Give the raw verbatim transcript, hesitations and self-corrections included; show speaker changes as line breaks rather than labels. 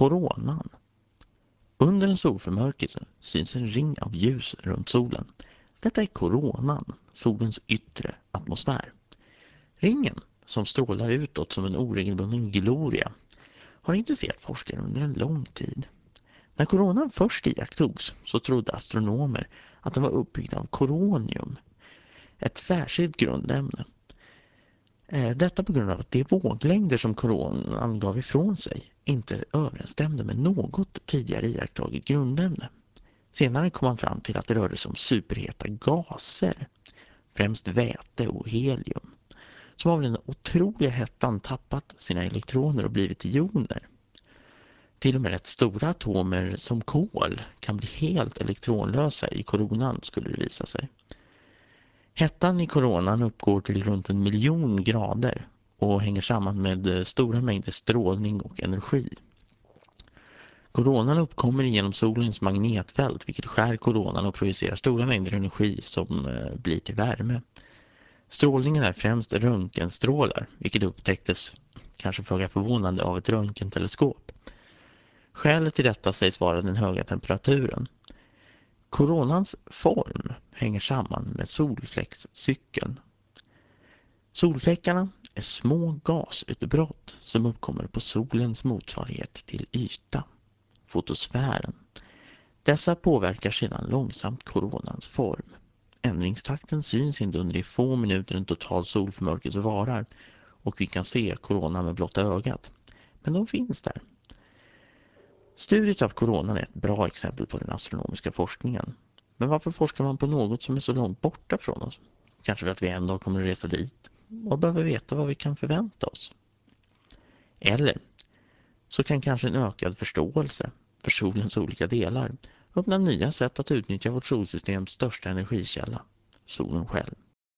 Koronan. Under en solförmörkelse syns en ring av ljus runt solen. Detta är koronan, solens yttre atmosfär. Ringen, som strålar utåt som en oregelbunden gloria, har intresserat forskare under en lång tid. När koronan först iakttogs så trodde astronomer att den var uppbyggd av koronium, ett särskilt grundämne. Detta på grund av att de våglängder som koronan gav ifrån sig inte överensstämde med något tidigare iakttaget grundämne. Senare kom man fram till att det rörde sig om superheta gaser, främst väte och helium, som av den otroliga hettan tappat sina elektroner och blivit joner. Till och med rätt stora atomer som kol kan bli helt elektronlösa i koronan, skulle det visa sig. Hettan i koronan uppgår till runt en miljon grader och hänger samman med stora mängder strålning och energi. Koronan uppkommer genom solens magnetfält, vilket skär koronan och projicerar stora mängder energi som blir till värme. Strålningen är främst röntgenstrålar, vilket upptäcktes, kanske föga förvånande, av ett röntgenteleskop. Skälet till detta sägs vara den höga temperaturen. Koronans form hänger samman med solfläckscykeln. Solfläckarna är små gasutbrott som uppkommer på solens motsvarighet till yta, fotosfären. Dessa påverkar sedan långsamt koronans form. Ändringstakten syns inte under de få minuter en total solförmörkelse varar och vi kan se koronan med blotta ögat. Men de finns där. Studiet av koronan är ett bra exempel på den astronomiska forskningen. Men varför forskar man på något som är så långt borta från oss? Kanske för att vi en dag kommer att resa dit och behöver veta vad vi kan förvänta oss. Eller så kan kanske en ökad förståelse för solens olika delar öppna nya sätt att utnyttja vårt solsystems största energikälla, solen själv.